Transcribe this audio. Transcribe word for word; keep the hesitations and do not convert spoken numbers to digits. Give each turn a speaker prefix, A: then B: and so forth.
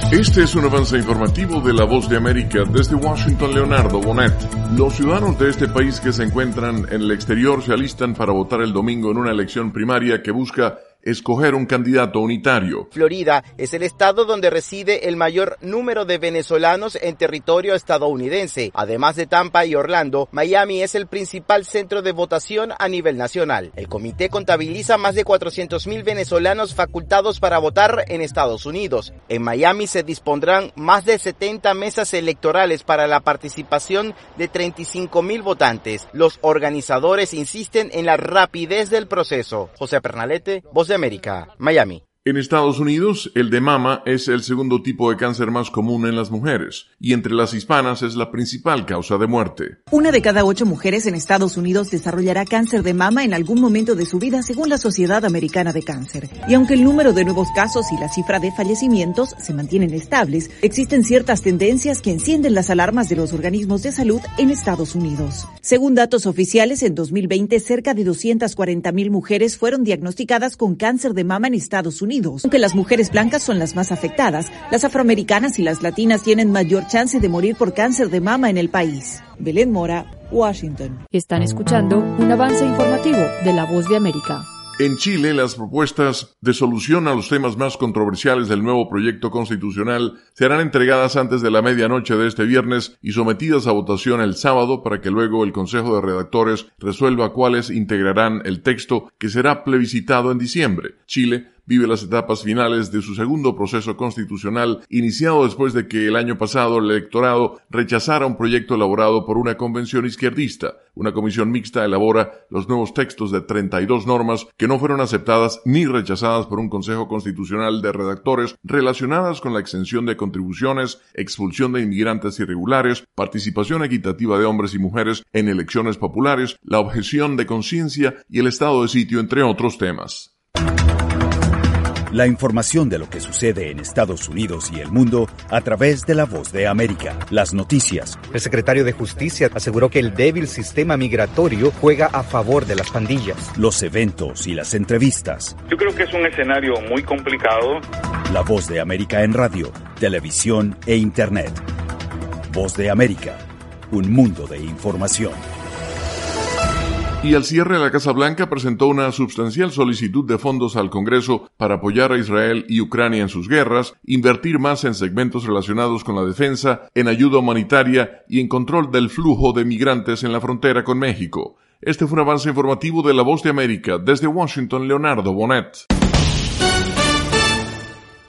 A: Este es un avance informativo de La Voz de América. Desde Washington, Leonardo Bonet. Los ciudadanos de este país que se encuentran en el exterior se alistan para votar el domingo en una elección primaria que busca escoger un candidato unitario.
B: Florida es el estado donde reside el mayor número de venezolanos en territorio estadounidense. Además de Tampa y Orlando, Miami es el principal centro de votación a nivel nacional. El comité contabiliza más de cuatrocientos mil venezolanos facultados para votar en Estados Unidos. En Miami se dispondrán más de setenta mesas electorales para la participación de treinta y cinco mil votantes. Los organizadores insisten en la rapidez del proceso. José Pernalete, Voz de América, Miami.
A: En Estados Unidos, el de mama es el segundo tipo de cáncer más común en las mujeres y entre las hispanas es la principal causa de muerte.
C: Una de cada ocho mujeres en Estados Unidos desarrollará cáncer de mama en algún momento de su vida, según la Sociedad Americana de Cáncer. Y aunque el número de nuevos casos y la cifra de fallecimientos se mantienen estables, existen ciertas tendencias que encienden las alarmas de los organismos de salud en Estados Unidos. Según datos oficiales, en dos mil veinte, cerca de doscientas cuarenta mil mujeres fueron diagnosticadas con cáncer de mama en Estados Unidos. Aunque las mujeres blancas son las más afectadas, las afroamericanas y las latinas tienen mayor chance de morir por cáncer de mama en el país. Belén Mora, Washington.
D: Están escuchando un avance informativo de La Voz de América.
A: En Chile, las propuestas de solución a los temas más controversiales del nuevo proyecto constitucional serán entregadas antes de la medianoche de este viernes y sometidas a votación el sábado para que luego el Consejo de Redactores resuelva cuáles integrarán el texto que será plebiscitado en diciembre. Chile vive las etapas finales de su segundo proceso constitucional, iniciado después de que el año pasado el electorado rechazara un proyecto elaborado por una convención izquierdista. Una comisión mixta elabora los nuevos textos de treinta y dos normas que no fueron aceptadas ni rechazadas por un Consejo Constitucional de Redactores relacionadas con la exención de contribuciones, expulsión de inmigrantes irregulares, participación equitativa de hombres y mujeres en elecciones populares, la objeción de conciencia y el estado de sitio, entre otros temas.
E: La información de lo que sucede en Estados Unidos y el mundo a través de La Voz de América. Las noticias.
F: El secretario de Justicia aseguró que el débil sistema migratorio juega a favor de las pandillas.
E: Los eventos y las entrevistas.
G: Yo creo que es un escenario muy complicado.
E: La Voz de América en radio, televisión e Internet. Voz de América, un mundo de información.
A: Y al cierre, la Casa Blanca presentó una sustancial solicitud de fondos al Congreso para apoyar a Israel y Ucrania en sus guerras, invertir más en segmentos relacionados con la defensa, en ayuda humanitaria y en control del flujo de migrantes en la frontera con México. Este fue un avance informativo de La Voz de América. Desde Washington, Leonardo Bonet.